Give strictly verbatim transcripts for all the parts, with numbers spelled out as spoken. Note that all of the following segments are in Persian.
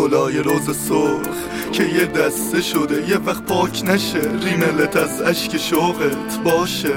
گلای روز سرخ که یه دسته شده یه وقت پاک نشه، ریملت از اشک شوقت باشه.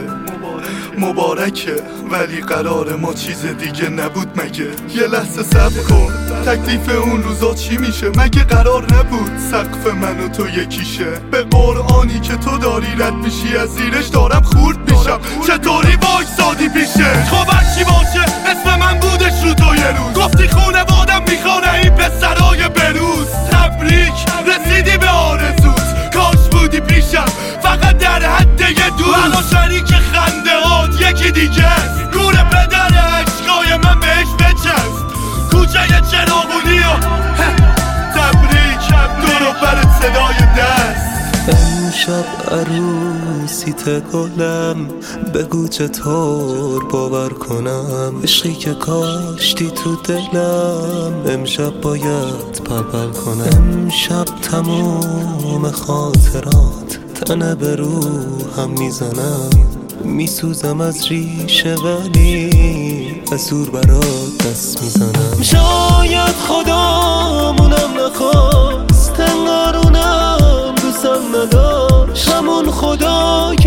مبارکه ولی قرار ما چیز دیگه نبود مگه؟ یه لحظه صبر کن، تکلیف اون روزا چی میشه؟ مگه قرار نبود سقف من و تو یکیشه؟ به قرآنی که تو داری رد میشی از زیرش دارم خورد میشم. چطوری وایسادی پیشه؟ خب هرچی باشه اسم من بودش رو تو یه روز گفتی خونوادم میخوانه این پسرای بروز. تبریک رسیدی به آرزوت، کاش بودی پیشم فقط در حد یه دوست. الان شریک خنده هات یکی دیگه است، گوره پدر عشقای من بهش بچست. کوچه چراغونی و تبریک دورو برت صدای دست. امشب عروسیت گلم، بگو چطور باور کنم عشقی که کاشتی تو دلم امشب باید پرپر کنم. امشب تموم خاطرات تنه به روحم میزنم، میسوزم از ریشه ولی حضور برات دست میزنم. شاید خدامونم نخواست انگارونم دوستم نداشت، همون خدا که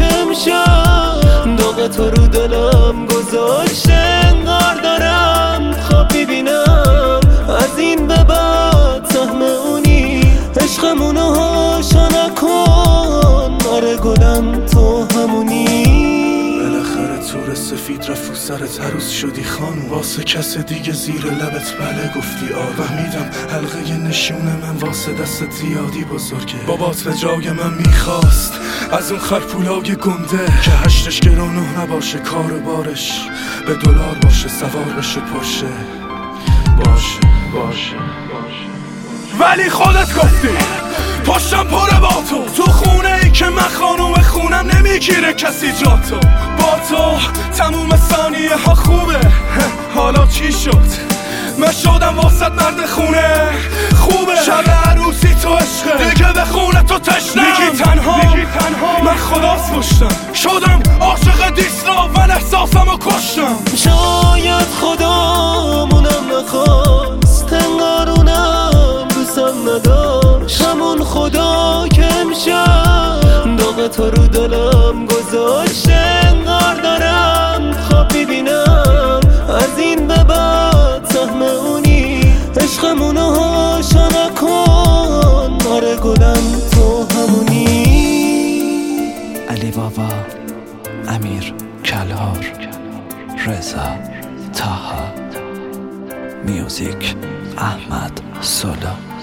امشب داغ تو رو دلم گذاشت. انگار دارم خواب میبینم از این به بعد سهم اونی، عشقمونو هاشا نکن آره گلم تو همونی. بالاخره تور سفید رفت و سرت عروس شدی خانم، واسه کس دیگه زیر لبت بله گفتی آر. فهمیدم حلقه نشون من واسه دست زیادی بزرگه، بابات به جای من میخواست از اون خرپولای گنده که هشتش گرانه نباشه، کار بارش به دلار باشه، سوار بشه پرشه باشه باشه باشه. ولی خودت گفتی پشتم پره با تو، تو خونه ای که من خانوم خونم نمیگیره کسی جا تو. با تو تموم ثانیه ها خوبه، حالا چی شد؟ من شدم واسط مرد خونه خوبه. شب عروسی تو عشقه دیگه به خونه تو تشنم، میگی تنها من خلاص پشتم شدم عاشق دیسلا من احساسمو کشتم. شاید خدامونم نخواست انگارونم دوستم نداشت، همون خدا که امشب داغ تو رو دلم گذاشت. انگار دارم خواب میبینم از این به بعد سهم اونی، عشقمونو هاشا نکن آره گلم تو همونی. علی بابا، امیر کلهر، رضا طه، میوزیک احمد سولا.